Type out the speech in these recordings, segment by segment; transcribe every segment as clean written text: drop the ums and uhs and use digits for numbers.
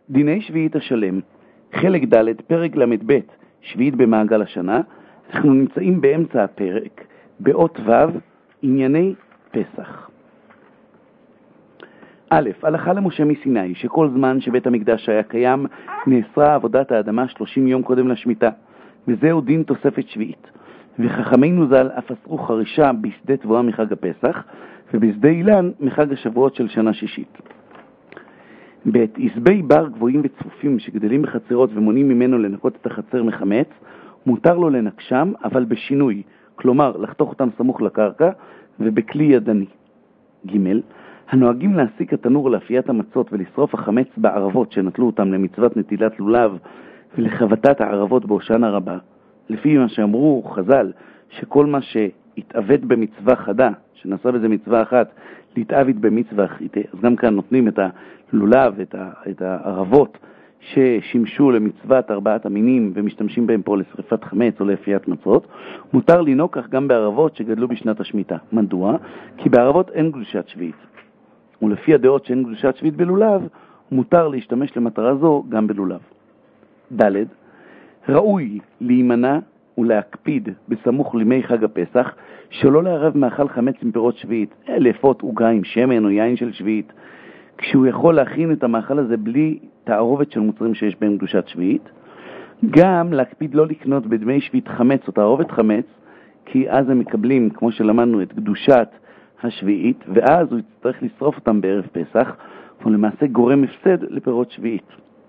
דיני שביעית השלם, חלק ד', פרק למד ב', שביעית במעגל השנה. אנחנו נמצאים באמצע הפרק, באות ו', ענייני פסח. א', הלכה למשה מסיני, שכל זמן שבית המקדש היה קיים, נאסרה עבודת האדמה 30 יום קודם לשמיטה, וזהו דין תוספת שביעית. וחכמינו ז"ל אף אסרו חרישה בשדה תבואה מחג הפסח, ובשדה אילן מחג השבועות של שנה שישית. ב', עשבי בר גבוהים וצפופים שגדלים בחצרות ומונים ממנו לנקות את החצר מחמץ, מותר לו לנקשם, אבל בשינוי, כלומר לחתוך אותם סמוך לקרקע ובכלי ידני. ג', הנוהגים להסיק התנור לאפיית המצות ולשרוף החמץ בערבות שנטלו אותם למצוות נטילת לולב ולחבטת הערבות בהושענא רבה, לפי מה שאמרו חז"ל, שכל מה שהתאבד במצווה חדה, שנעשה בזה מצווה אחת, להתאבד במצווה אחרת, אז גם כאן נותנים את הלולב, את הערבות ששימשו למצוות ארבעת המינים ומשתמשים בהם פה לשריפת חמץ או לאפיית מצות, מותר לנהוג כך גם בערבות שגדלו בשנת השמיטה. מדוע? כי בערבות אין קדושת שביעית. ולפי הדעות שאין קדושת שביעית בלולב, מותר להשתמש למטרה זו גם בלולב. ד', ראוי להימנע ולהקפיד בסמוך לימי חג הפסח, שלא לערב מאכל חמץ עם פירות שביעית, לאפות עוגה עם שמן או יין של שביעית, כשהוא יכול להכין את המאכל הזה בלי תערובת של מוצרים שיש בהם קדושת שביעית. גם להקפיד לא לקנות בדמי שביעית חמץ או תערובת חמץ, כי אז הם מקבלים, כמו שלמדנו, את קדושת השביעית, ואז הוא יצטרך לשרוף אותם בערב פסח, ולמעשה גורם הפסד לפירות שביעית.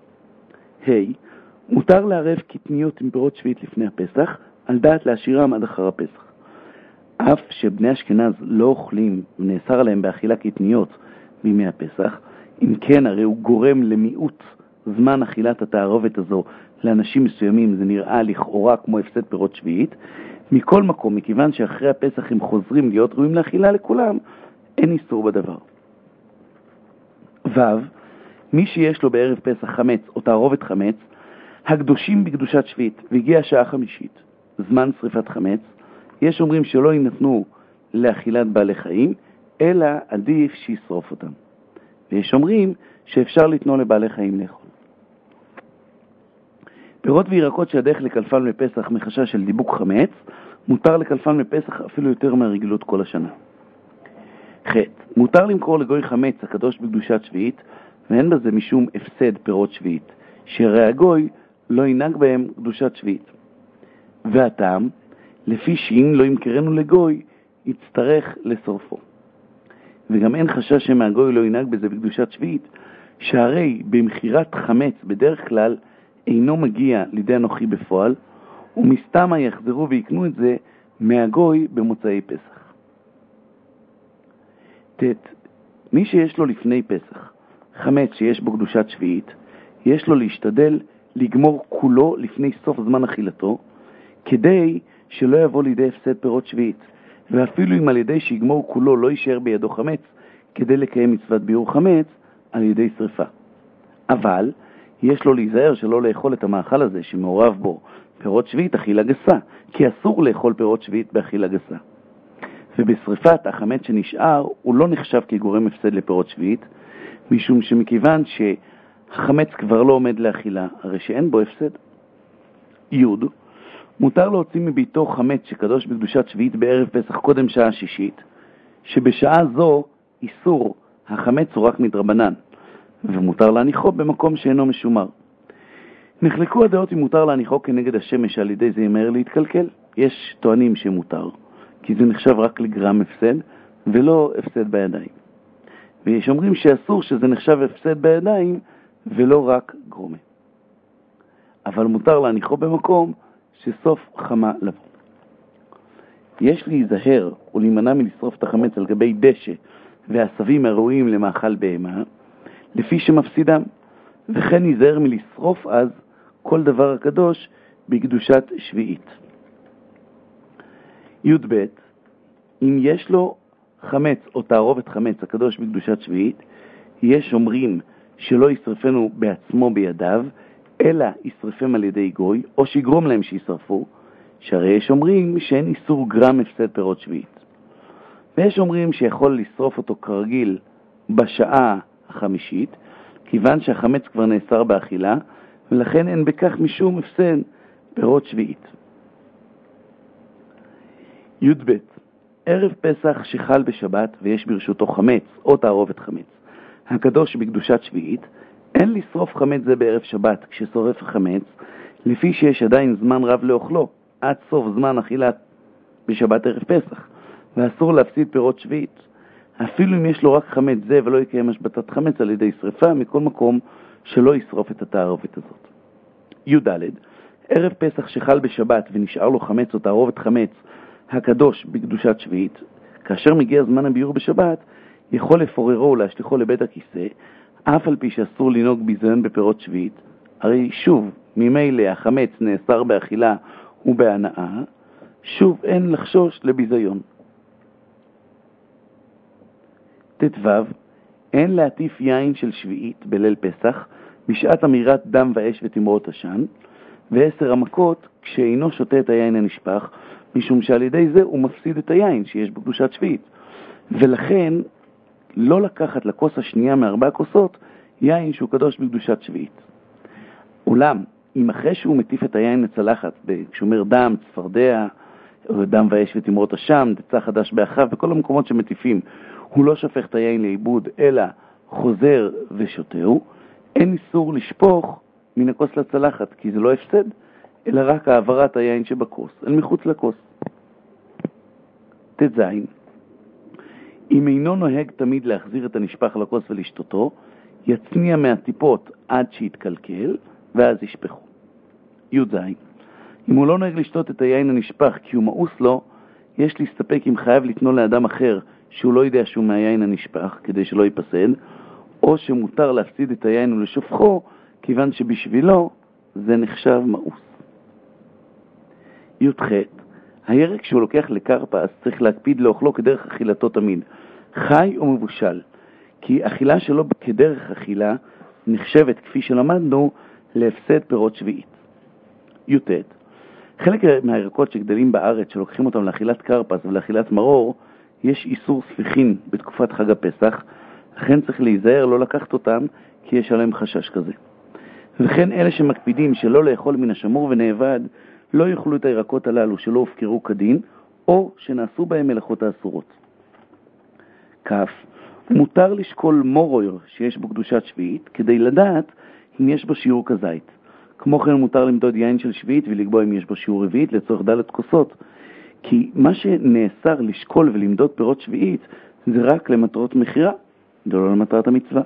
מותר לערב קטניות עם פירות שביעית לפני הפסח, על דעת להשאירם עד אחר הפסח. אף שבני אשכנז לא אוכלים ונאסר עליהם באכילה קטניות בימי הפסח, אם כן הרי הוא גורם למיעוט זמן אכילת התערובת הזו לאנשים מסוימים, זה נראה לכאורה כמו הפסד פירות שביעית. מכל מקום, מכיוון שאחרי הפסח הם חוזרים להיות ראויים לאכילה לכולם, אין איסור בדבר. ו', מי שיש לו בערב פסח חמץ או תערובת חמץ, הקדושים בקדושת שביעית, והגיעה השעה חמישית, זמן שריפת חמץ, יש אומרים שלא יינתנו לאכילת בעלי חיים, אלא עדיף שישרוף אותם. ויש אומרים שאפשר לתנו לבעלי חיים לאכול. פירות וירקות שהדרך לקלפן מפסח מחשש של דיבוק חמץ, מותר לקלפן מפסח אפילו יותר מהרגילות כל השנה. ח', מותר למכור לגוי חמץ הקדוש בקדושת שביעית, ואין בזה משום הפסד פירות שביעית, שהרי הגוי לא ינהג בהם קדושת שביעית. והטעם, לפי שאם לא ימכרנו לגוי, יצטרך לשרפו. וגם אין חשש שמהגוי לא ינהג בזה בקדושת שביעית, שהרי במחירת חמץ בדרך כלל אינו מגיע לידי אנוכי בפועל, ומסתמה יחזרו ויקנו את זה מהגוי במוצאי פסח. ט', מי שיש לו לפני פסח חמץ שיש בו קדושת שביעית, יש לו להשתדל לגמור כולו לפני סוף זמן אכילתו, כדי שלא יבוא לידי הפסד פירות שביעית, ואפילו אם על ידי שיגמור כולו לא יישאר בידו חמץ, כדי לקיים מצוות ביעור חמץ על ידי שריפה. אבל יש לו להיזהר שלא לאכול את המאכל הזה שמעורב בו פירות שביעית אכילה גסה, כי אסור לאכול פירות שביעית באכילה גסה. ובשריפת החמץ שנשאר הוא לא נחשב כגורם הפסד לפירות שביעית, משום שמכיוון שהחמץ כבר לא עומד לאכילה, הרי שאין בו הפסד. י', מותר להוציא מביתו חמץ שקדוש בקדושת שביעית בערב פסח קודם שעה שישית, שבשעה זו איסור החמץ הוא רק מדרבנן, ומותר להניחו במקום שאינו משומר. נחלקו הדעות אם מותר להניחו כנגד השמש, על ידי זה ימהר להתקלקל. יש טוענים שמותר, כי זה נחשב רק לגרם הפסד ולא הפסד בידיים. ויש אומרים שאסור, שזה נחשב הפסד בידיים ולא רק גרומה. אבל מותר להניחו במקום שסוף חמה לבוא. יש להיזהר ולהימנע מלשרוף את החמץ על גבי דשא והעשבים הראויים למאכל בהמה, לפי שמפסידם, וכן ייזהר מלשרוף אז כל דבר הקדוש בקדושת שביעית. י"ב, אם יש לו חמץ או תערובת חמץ הקדוש בקדושת שביעית, יש אומרים שלא ישרפנו בעצמו בידיו, אלא ישרפם על ידי גוי, או שיגרום להם שישרפו, שהרי יש אומרים שאין איסור גרם הפסד פירות שביעית. ויש אומרים שיכול לשרוף אותו כרגיל בשעה החמישית, כיוון שהחמץ כבר נאסר באכילה, ולכן אין בכך משום הפסד פירות שביעית. י"ב ערב פסח שחל בשבת ויש ברשותו חמץ או תערובת חמץ, הקדוש בקדושת שביעית, אין לשרוף חמץ זה בערב שבת כששורף החמץ, לפי שיש עדיין זמן רב לאוכלו, עד סוף זמן אכילה בשבת ערב פסח, ואסור להפסיד פירות שביעית. אפילו אם יש לו רק חמץ זה ולא יקיים השבתת חמץ על ידי שריפה, מכל מקום שלא ישרוף את התערובת הזאת. י"ד ערב פסח שחל בשבת ונשאר לו חמץ או תערובת חמץ, הקדוש בקדושת שביעית, כאשר מגיע זמן הביור בשבת, יכול לפוררו ולהשליחו לבית הכיסא, אף על פי שאסור לנהוג ביזיון בפירות שביעית, הרי שוב, ממילא החמץ נאסר באכילה ובהנאה, שוב אין לחשוש לביזיון. ט"ו אין להטיף יין של שביעית בליל פסח, בשעת אמירת דם ואש ותמרות עשן, ו10 המכות כשאינו שותה את היין הנשפך, משום שעל ידי זה הוא מפסיד את היין שיש בקדושת שביעית. ולכן לא לקחת לכוס השנייה מ4 כוסות יין שהוא קדוש בקדושת שביעית. אולם, אם אחרי שהוא מטיף את היין לצלחת, כשאומר דם, צפרדע, דם ואש ותמרות עשן, דצה חדש באחיו, בכל המקומות שמטיפים, הוא לא שופך את היין לאיבוד, אלא חוזר ושותהו, אין איסור לשפוך מן הכוס לצלחת, כי זה לא הפסד, אלא רק העברת היין שבכוס, אל מחוץ לכוס. ט"ז אם אינו נוהג תמיד להחזיר את הנשפך לכוס ולשתותו, יצניע מהטיפות עד שיתקלקל, ואז ישפכו. י"ז אם הוא לא נוהג לשתות את היין הנשפך כי הוא מאוס לו, יש להסתפק אם חייב לתנו לאדם אחר שהוא לא יודע שהוא מהיין הנשפך, כדי שלא ייפסד, או שמותר להפסיד את היין ולשופכו, כיוון שבשבילו זה נחשב מאוס. י"ח הירק שהוא לוקח לקרפה, אז צריך להקפיד לאוכלו כדרך אכילתו תמיד, חי או מבושל, כי אכילה שלו כדרך אכילה נחשבת, כפי שלמדנו, להפסד פירות שביעית. י"ט חלק מהירקות שגדלים בארץ, שלוקחים אותם לאכילת קרפס ולאכילת מרור, יש איסור ספיחין בתקופת חג הפסח, לכן צריך להיזהר לא לקחת אותם, כי יש עליהם חשש כזה. וכן אלה שמקפידים שלא לאכול מן השמור ונאבד, לא יאכלו את הירקות הללו שלא הופקרו כדין, או שנעשו בהם מלאכות האסורות. כף, מותר לשקול מורויר שיש בו קדושת שביעית, כדי לדעת אם יש בו שיעור כזית. כמו כן מותר למדוד יין של שביעית ולקבוע אם יש בו שיעור רביעית לצורך ד' כוסות, כי מה שנאסר לשקול ולמדוד פירות שביעית זה רק למטרות מחירה, ולא למטרת המצווה.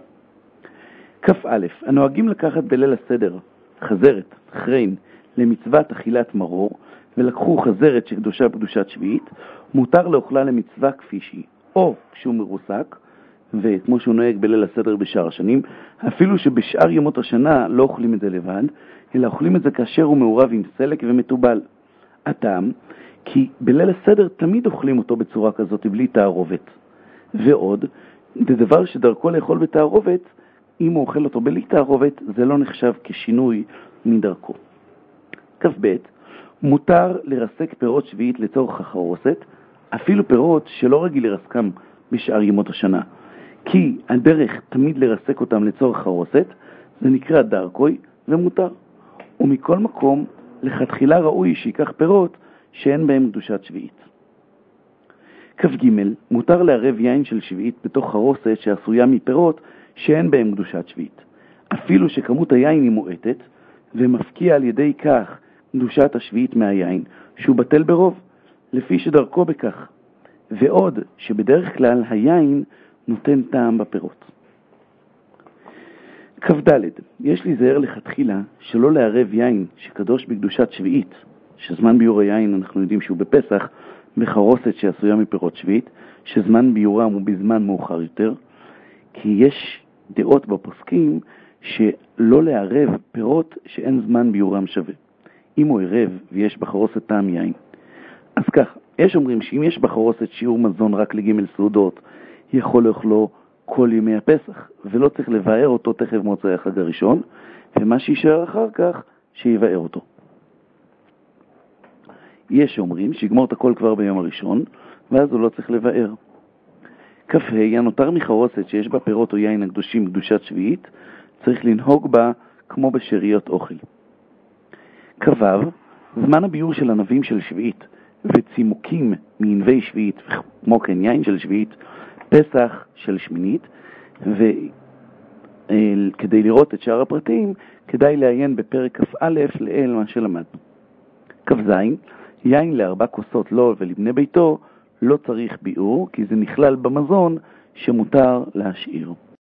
כ"א הנוהגים לקחת בליל הסדר חזרת, חריין, למצוות אכילת מרור, ולקחו חזרת שקדושה בקדושת שביעית, מותר לאוכלה למצווה כפי שהיא, או כשהוא מרוסק, וכמו שהוא נוהג בליל הסדר בשאר השנים, אפילו שבשאר ימות השנה לא אוכלים את זה לבד, אלא אוכלים את זה כאשר הוא מעורב עם סלק ומטובל. הטעם, כי בליל הסדר תמיד אוכלים אותו בצורה כזאת בלי תערובת. ועוד, זה דבר שדרכו לאכול בתערובת, אם הוא אוכל אותו בלי תערובת, זה לא נחשב כשינוי מדרכו. כ"ב מותר לרסק פירות שביעית לצורך החרוסת, אפילו פירות שלא רגיל לרסקם בשאר ימות השנה. כי הדרך תמיד לרסק אותם לצורך חרוסת, זה נקרא דרכוי ומותר. ומכל מקום, לכתחילה ראוי שיקח פירות שאין בהם קדושת שביעית. כ"ג מותר לערב יין של שביעית בתוך חרוסת שעשויה מפירות שאין בהם קדושת שביעית. אפילו שכמות היין היא מועטת, ומפקיע על ידי כך קדושת השביעית מהיין, שהוא בטל ברוב, לפי שדרכו בכך. ועוד שבדרך כלל היין נותן טעם בפירות. כ"ד יש להיזהר לכתחילה שלא לערב יין שקדוש בקדושת שביעית, שזמן ביור היין אנחנו יודעים שהוא בפסח, בחרוסת שעשויה מפירות שביעית, שזמן ביורם הוא בזמן מאוחר יותר, כי יש דעות בפוסקים שלא לערב פירות שאין זמן ביורם שווה. אם הוא ערב ויש בחרוסת טעם יין, אז כך, יש אומרים שאם יש בחרוסת שיעור מזון רק לג' סעודות, יכול לאכלו כל ימי הפסח, ולא צריך לבאר אותו תכף מוצאי החג הראשון, ומה שישאר אחר כך, שיבאר אותו. יש אומרים שיגמור את הכל כבר ביום הראשון, ואז הוא לא צריך לבאר. כ"ה הנותר מחרוסת שיש בה פירות או יין הקדושים קדושת שביעית, צריך לנהוג בה כמו בשאריות אוכל. כ"ו, זמן הביאור של ענבים של שביעית וצימוקים מענבי שביעית, כמו כן יין של שביעית, פסח של שמינית, וכדי לראות את שאר הפרטים, כדאי לעיין בפרק כ"א לאל מה שלמדנו. כ"ז, יין ל4 כוסות לו ולבני ביתו לא צריך ביאור, כי זה נכלל במזון שמותר להשאיר.